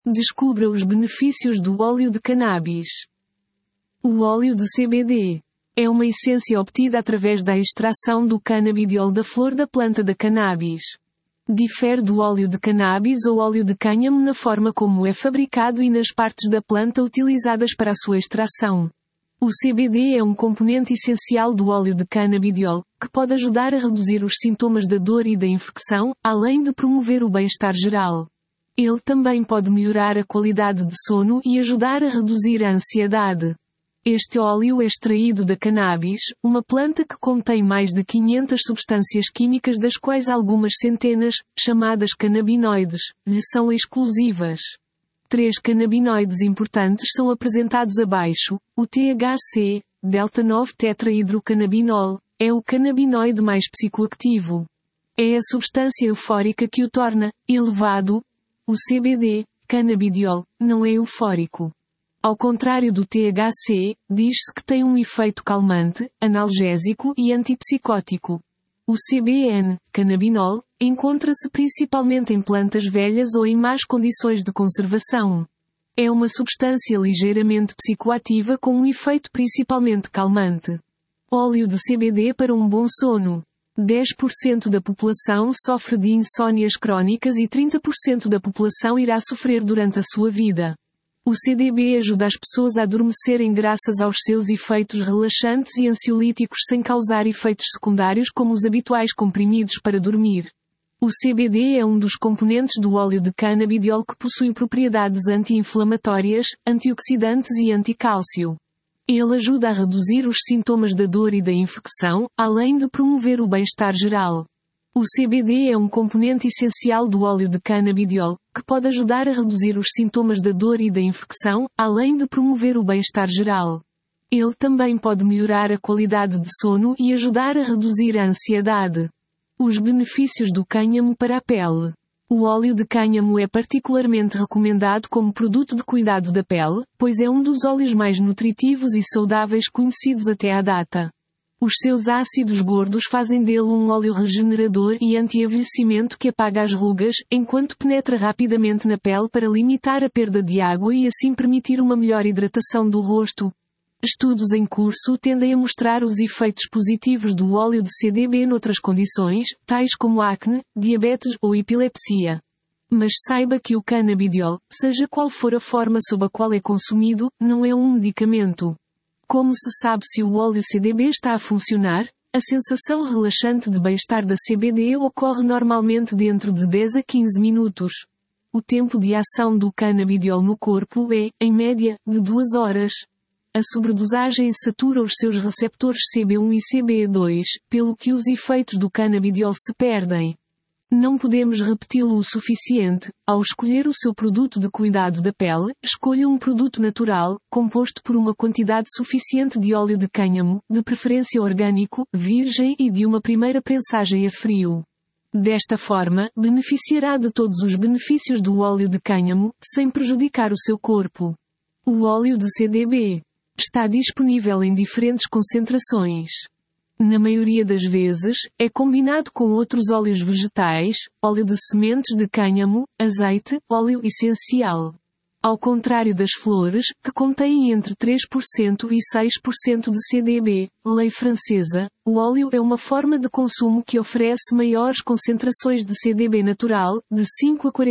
Descubra os benefícios do óleo de cannabis. O óleo de CBD é uma essência obtida através da extração do canabidiol da flor da planta da cannabis. Difere do óleo de cannabis ou óleo de cânhamo na forma como é fabricado e nas partes da planta utilizadas para a sua extração. O CBD é um componente essencial do óleo de canabidiol, que pode ajudar a reduzir os sintomas da dor e da infecção, além de promover o bem-estar geral. Ele também pode melhorar a qualidade de sono e ajudar a reduzir a ansiedade. Este óleo é extraído da cannabis, uma planta que contém mais de 500 substâncias químicas das quais algumas centenas, chamadas canabinoides, lhe são exclusivas. 3 canabinoides importantes são apresentados abaixo: o THC, delta-9-tetrahidrocannabinol, é o canabinoide mais psicoativo. É a substância eufórica que o torna elevado. O CBD, canabidiol, não é eufórico. Ao contrário do THC, diz-se que tem um efeito calmante, analgésico e antipsicótico. O CBN, cannabinol, encontra-se principalmente em plantas velhas ou em más condições de conservação. É uma substância ligeiramente psicoativa com um efeito principalmente calmante. Óleo de CBD para um bom sono. 10% da população sofre de insónias crónicas e 30% da população irá sofrer durante a sua vida. O CBD ajuda as pessoas a adormecerem graças aos seus efeitos relaxantes e ansiolíticos sem causar efeitos secundários como os habituais comprimidos para dormir. O CBD é um dos componentes do óleo de canabidiol que possui propriedades anti-inflamatórias, antioxidantes e anticálcio. Ele ajuda a reduzir os sintomas da dor e da infecção, além de promover o bem-estar geral. O CBD é um componente essencial do óleo de canabidiol, que pode ajudar a reduzir os sintomas da dor e da infecção, além de promover o bem-estar geral. Ele também pode melhorar a qualidade de sono e ajudar a reduzir a ansiedade. Os benefícios do cânhamo para a pele. O óleo de cânhamo é particularmente recomendado como produto de cuidado da pele, pois é um dos óleos mais nutritivos e saudáveis conhecidos até à data. Os seus ácidos gordos fazem dele um óleo regenerador e anti-envelhecimento que apaga as rugas, enquanto penetra rapidamente na pele para limitar a perda de água e assim permitir uma melhor hidratação do rosto. Estudos em curso tendem a mostrar os efeitos positivos do óleo de CBD noutras condições, tais como acne, diabetes ou epilepsia. Mas saiba que o canabidiol, seja qual for a forma sob a qual é consumido, não é um medicamento. Como se sabe se o óleo CBD está a funcionar? A sensação relaxante de bem-estar da CBD ocorre normalmente dentro de 10 a 15 minutos. O tempo de ação do canabidiol no corpo é, em média, de 2 horas. A sobredosagem satura os seus receptores CB1 e CB2, pelo que os efeitos do canabidiol se perdem. Não podemos repeti-lo o suficiente. Ao escolher o seu produto de cuidado da pele, escolha um produto natural, composto por uma quantidade suficiente de óleo de cânhamo, de preferência orgânico, virgem e de uma primeira prensagem a frio. Desta forma, beneficiará de todos os benefícios do óleo de cânhamo, sem prejudicar o seu corpo. O óleo de CBD está disponível em diferentes concentrações. Na maioria das vezes, é combinado com outros óleos vegetais, óleo de sementes de cânhamo, azeite, óleo essencial. Ao contrário das flores, que contêm entre 3% e 6% de CBD, lei francesa, o óleo é uma forma de consumo que oferece maiores concentrações de CBD natural, de 5 a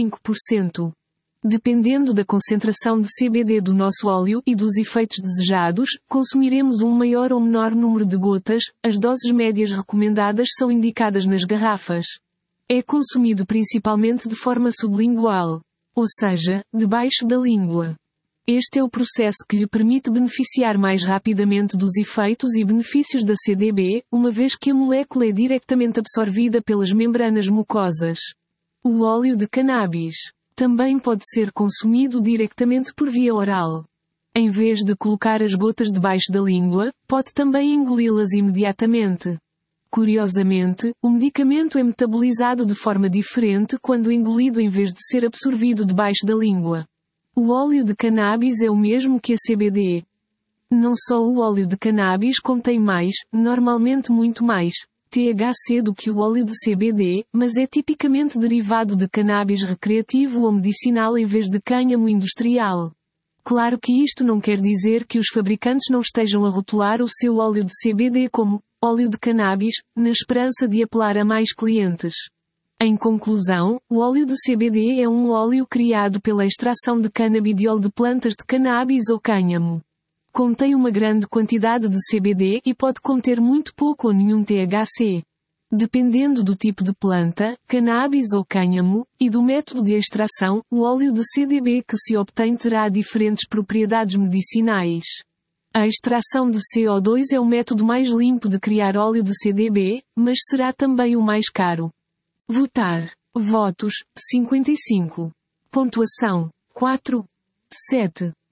45%. Dependendo da concentração de CBD do nosso óleo e dos efeitos desejados, consumiremos um maior ou menor número de gotas. As doses médias recomendadas são indicadas nas garrafas. É consumido principalmente de forma sublingual, ou seja, debaixo da língua. Este é o processo que lhe permite beneficiar mais rapidamente dos efeitos e benefícios da CBD, uma vez que a molécula é diretamente absorvida pelas membranas mucosas. O óleo de cannabis também pode ser consumido diretamente por via oral. Em vez de colocar as gotas debaixo da língua, pode também engoli-las imediatamente. Curiosamente, o medicamento é metabolizado de forma diferente quando engolido em vez de ser absorvido debaixo da língua. O óleo de cannabis é o mesmo que a CBD. Não só o óleo de cannabis contém mais, normalmente muito mais, THC do que o óleo de CBD, mas é tipicamente derivado de cannabis recreativo ou medicinal em vez de cânhamo industrial. Claro que isto não quer dizer que os fabricantes não estejam a rotular o seu óleo de CBD como óleo de cannabis, na esperança de apelar a mais clientes. Em conclusão, o óleo de CBD é um óleo criado pela extração de canabidiol de plantas de cannabis ou cânhamo. Contém uma grande quantidade de CBD e pode conter muito pouco ou nenhum THC. Dependendo do tipo de planta, cannabis ou cânhamo, e do método de extração, o óleo de CBD que se obtém terá diferentes propriedades medicinais. A extração de CO2 é o método mais limpo de criar óleo de CBD, mas será também o mais caro. Votar. Votos, 55. Pontuação, 4. 7.